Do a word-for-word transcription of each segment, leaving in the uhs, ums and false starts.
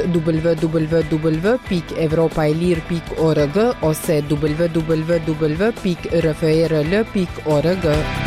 w w w pikë evropailir pikë org ose w w w pikë r f r l pikë org.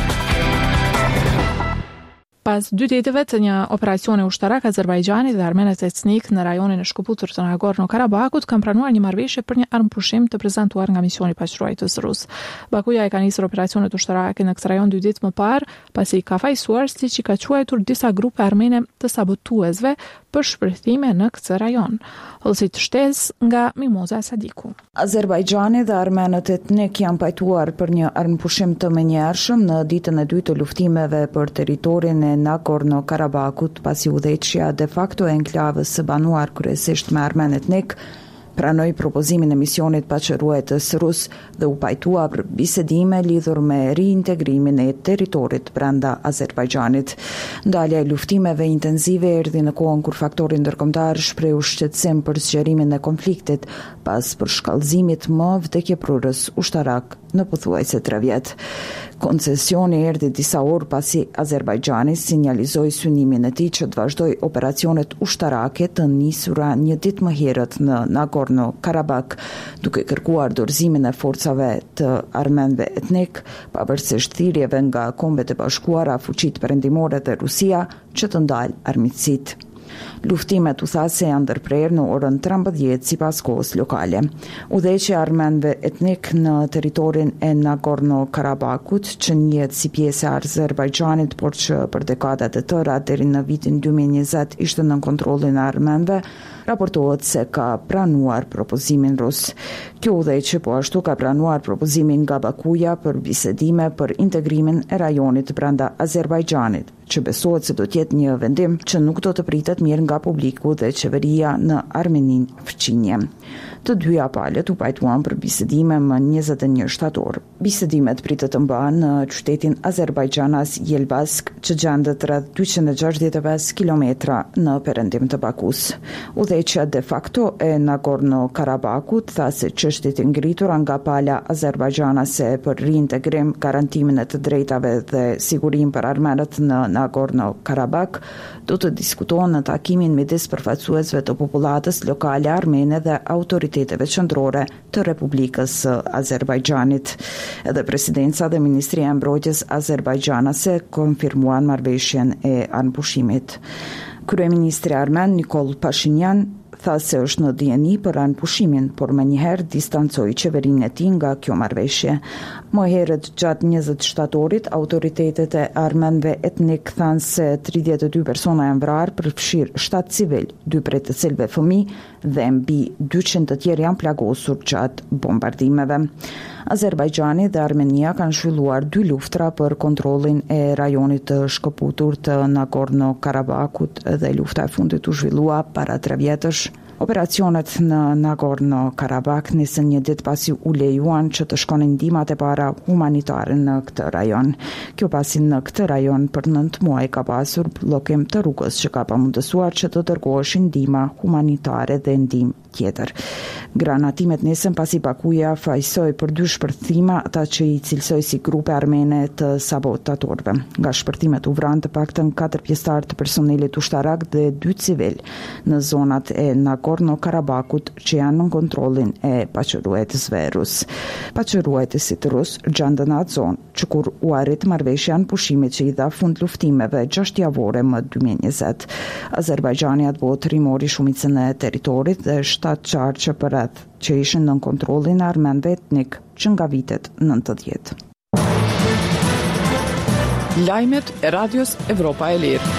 Pas dy ditëve të një operacioni ushtarak, Azerbajxhani dhe armenët etnik në rajonin e shkëputur të Nagorno-Karabakut kanë pranuar një marrëveshje për një armëpushim të prezantuar nga misioni paqëruesës rus. Bakuja e ka nisur operacionet ushtarake në këtë rajon dy ditë më parë, pasi ka fajsuar siç i ka quajtur disa grupe armene të sabotuesve për shpërthime në këtë rajon. Hollësit shtesë nga Mimoza Sadiku. Azerbajxhani dhe armenët etnik janë pajtuar për një armëpushim të menjëhershëm në ditën e dytë të luftimeve për territorin e Nagorno-Karabakut, pasi udhëheqja de facto e enklavës së banuar kryesisht me armen etnik pranoi propozimin e misionit paqëruesës rus dhe u pajtua për bisedime lidhur me riintegrimin e territorit brenda Azerbajxhanit. Ndalja e luftimeve intensive erdhi në kohën kur faktori ndërkombëtar shprehu shqetësim për zgjerimin e konfliktit pas përshkallëzimit më vdekjeprurës ushtarak në pothuajse tre vjet. Koncesioni erdhi disa orë pasi Azerbajxhani sinjalizoi synimin e tij që të vazhdoj operacionet ushtarake të nisura një ditë më herët në Nagorno-Karabakh, duke kërkuar dorëzimin e forcave të armenëve etnik, pavarësisht thirrjeve nga Kombet e Bashkuara, fuqitë perëndimore dhe Rusia që të ndalë armiqësitë. Luftimet u tha se janë ndërprerë në orën trembëdhjetë sipas kohës lokale. Udhëheqja e armenëve etnik në territorin e Nagorno-Karabakut, që njihet si pjesë e Azerbajxhanit, por që për dekada të tëra deri në vitin dy mijë e njëzet ishte nën kontrollin e armenëve, raportohet se ka pranuar propozimin rus. Kjo udhëheqje po ashtu ka pranuar propozimin nga Bakuja për bisedime për integrimin e rajonit brenda Azerbajxhanit, që besohet se do të jetë një vendim që nuk do të pritet mirë nga publiku dhe qeveria në Armeninë fqinje. Të dyja palët u pajtuan për bisedime më njëzet e një shtator. Bisedimet pritet të mbahen në qytetin Azerbajxhanas Yelbask, që gjendet rreth dyqind e gjashtëdhjetë e pesë kilometra në perëndim të Bakus. Udhëheqja de facto e Nagorno-Karabakut tha se çështjet e ngritura nga pala azerbajdxhanase për riintegrim, garantimin e të drejtave dhe sigurinë për armenët në Nagorno-Karabakh do të diskutohen në takimin midis përfaqësuesve të popullatës lokale armene dhe autoriteteve qendrore të Republikës së Azerbajxhanit. Edhe presidenca dhe Ministria e Mbrojtjes azerbajdxhanase konfirmuan marrëveshjen e anëpushimit. Kryeministri armen Nikol Pashinyan tha se është në dieni për anëpushimin, por më njëherë distancoi qeverinë e tij nga kjo marrëveshje. Më herët gjatë njëzet shtatorit, autoritetet e armenëve etnik thanë se tridhjetë e dy persona janë vrarë, përfshirë shtatë civil, dy prej të cilëve fëmijë dhe mbi dyqind të tjerë janë plagosur gjatë bombardimeve. Azerbajxhani dhe Armenia kanë zhvilluar dy luftra për kontrollin e rajonit të shkëputur të Nagorno-Karabakut dhe lufta e fundit u zhvillua para tre vjetësh. Operacionet në Nagorno-Karabakh nisën një ditë pasi u lejuan që të shkonin ndihmat e para humanitare në këtë rajon. Kjo pasi në këtë rajon për nëntë muaj ka pasur bllokim të rrugës që ka pamundësuar që të dërgoheshin ndihma humanitare dhe ndihmë tjetër. Granatimet nisën pasi Bakuja fajsoi për dy shpërthima ata që i cilësoi si grupe armene të sabotatorëve. Nga shpërtimet u vranë të paktën katër pjesëtar të personelit ushtarak dhe dy civil në zonat e Nagorno-Karabakut që janë në kontrollin e paqëruesëve rus. Paqëruesit rus gjendën në atë zonë që kur u arrit marrëveshja anëpushimit që i dha fund luftimeve gjashtë javore më dy mijë e njëzet. Azerbajxhani atë botë rimori shumicën e territorit dhe shtatë qarqe për rreth që ishin në kontrollin e armenëve etnik që nga vitet nëntëdhjetë. Lajmet e Radios Evropa e Lirë.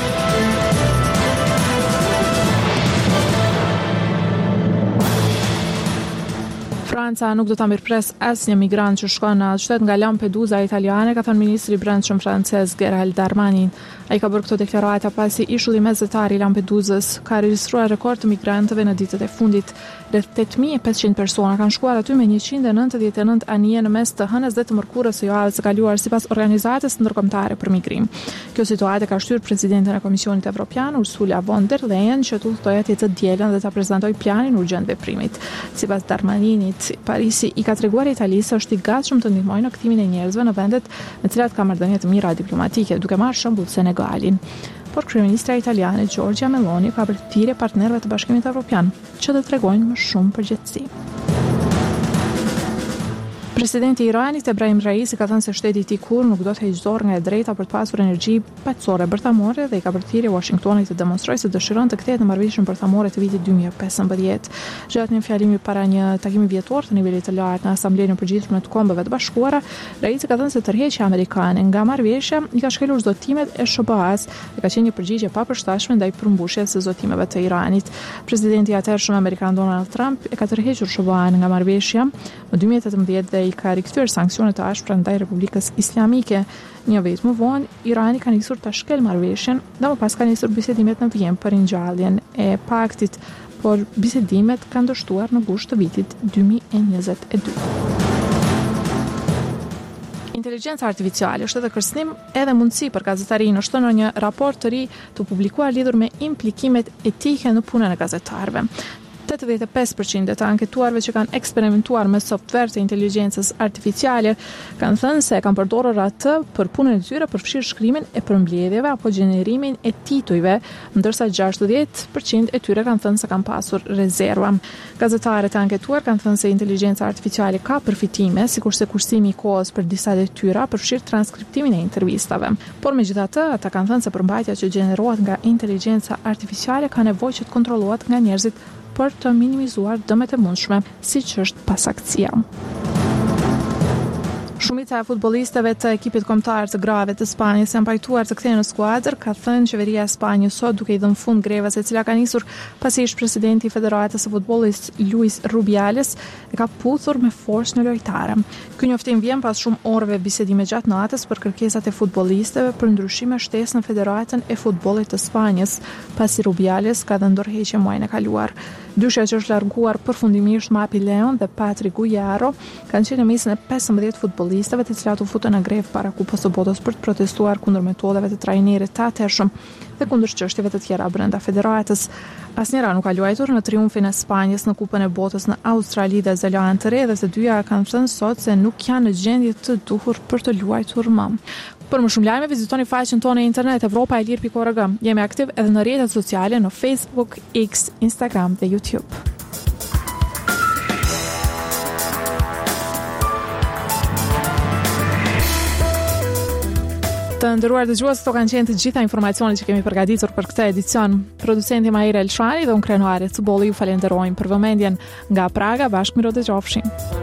Franca nuk do ta mirëpres asnjë migrant që shkon në shtet nga Lampedusa italiane, ka thënë ministri i brendshëm francez Gerald Darmanin. Ai ka bërë këto deklarata pasi ishulli mesatar i Lampedusës ka regjistruar rekord të migrantëve në ditët e fundit. Rreth tetë mijë e pesëqind persona kanë shkuar aty me njëqind e nëntëdhjetë e nëntë anije në mes të hënës dhe të mërkurës së javës së kaluar sipas organizatës ndërkombëtare për migrim. Kjo situatë ka shtyrë presidenten e Komisionit Evropian Ursula von der Leyen që të udhtojë atje të dielën dhe ta prezantojë planin urgjent veprimit. Sipas Darmaninit, Parisi i ka treguar Italisë se është i gatshëm të ndihmojë në kthimin e njerëzve në vendet me të cilat ka marrëdhënie të mira diplomatike, duke marrë shembull Senegalin. por kryeministra italiane Giorgia Meloni ka përthirrje partnerëve të Bashkimit Evropian, që të tregojnë më shumë përgjegjësi. Presidenti i Iranit Ebrahim Raisi ka thënë se shteti i tij kur nuk do të heqë dorë nga e drejta për të pasur energji paqësore bërthamore dhe i ka përthirrje Washingtonit të demonstrojë se dëshiron të kthehet në marrëveshjen bërthamore të vitit dy mijë e pesëmbëdhjetë. Gjatë një fjalimi para një takimi vjetor të nivelit të lartë në Asamblenë e Përgjithshme të Kombeve të Bashkuara, Raisi ka thënë se tërheqja amerikane nga marrëveshja i ka shkelur zotimet e S B A-s dhe ka qenë një përgjigje papërshtatshme ndaj përmbushjes së zotimeve të Iranit. Presidenti i atëhershëm amerikan Donald Trump e ka tërhequr S B A-n nga marrëveshja në dy mijë e tetëmbëdhjetë dhe i ka rikthyer sanksionet të ashpra ndaj Republikës Islamike. Një vit më vonë, Irani ka nisur ta shkel marrëveshjen dhe më pas ka nisur bisedimet në Vjenë për ringjalljen e paktit, por bisedimet kanë dështuar në gusht të vitit dy mijë e njëzet e dy. Inteligjenca artificiale është edhe kërcënim edhe mundësi për gazetarinë, shton në një raport të ri të publikuar lidhur me implikimet etike në punën e gazetarëve. tetëdhjetë e pesë përqind të anketuarve që kanë eksperimentuar me software të inteligjencës artificiale kanë thënë se kanë përdorur atë për punën e tyre, përfshirë shkrimin e përmbledhjeve apo gjenerimin e titujve, ndërsa gjashtëdhjetë përqind e tyre kanë thënë se kanë pasur rezerva. Gazetarët e anketuar kanë thënë se inteligjenca artificiale ka përfitime, sikurse kursimi i kohës për disa detyra, përfshirë transkriptimin e intervistave. Por megjithatë, ata kanë thënë se përmbajtja që gjenerohet nga inteligjenca artificiale ka nevojë që të kontrollohet nga njerëzit për të minimizuar dëmet e mundshme, siç është pasaktësia. Shumica e futbollistëve të ekipit kombëtar të grave të Spanjës janë pajtuar të kthehen në skuadër, ka thënë qeveria e Spanjës sot duke i dhënë fund grevës e cila ka nisur pasi ish presidenti i Federatës së Futbollit Luis Rubiales e ka puthur me forcë në lojtarë. Ky njoftim vjen pas shumë orëve bisedime gjatë natës për kërkesat e futbollistëve për ndryshime shtesë në Federatën e Futbollit të Spanjës, pasi Rubiales ka dhënë ndërheqje muajin e kaluar. Dyshja që është larguar përfundimisht Mapi Leon dhe Patrick Gujaro kanë qenë në mesin e pesëmbëdhjetë futbollistëve të cilat u futën në grevë para Kupës së Botës për të protestuar kundër metodave të trajnerit të atëhershëm dhe kundër çështjeve të tjera brenda federatës. Asnjëra nuk ka luajtur në triumfin e Spanjës në Kupën e Botës në Australi dhe Zelandë të Re dhe të dyja kanë thënë sot se nuk janë në gjendje të duhur për të luajtur më. Për më shumë lajme, vizitoni faqen tonë në internet evropa e lir pikë org. Jemi aktiv edhe në rrjetet sociale në Facebook, X, Instagram dhe YouTube. Të nderuar dëgjues, këto kanë qenë të gjitha informacionet që kemi përgatitur për këtë edicion. Producenti Maira Elshani dhe unë krenuare Cubolli ju falenderojmë për vëmendjen nga Praga, bashkë miro dëgjofshim.